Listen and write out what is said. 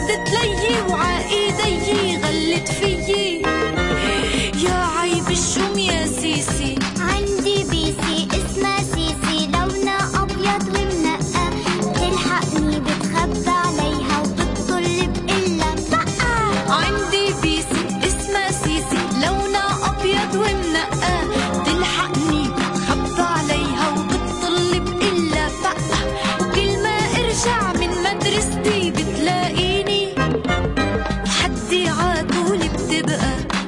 ردت لي وعايدي غلت فيي. يا عيب الشوم يا سيسي. عندي بيسي اسمها سيسي، لونها أبيض ومنقى، بتلحقني بتخبى عليها وبتطل بقلها بقى. عندي بيسي اسمها سيسي، لونها أبيض ومنقى، بتلحقني بتخبى عليها وبتطل بقلها بقى. وكل ما ارجع من مدرستي بتلاقيني حدي عاطولي بتبقى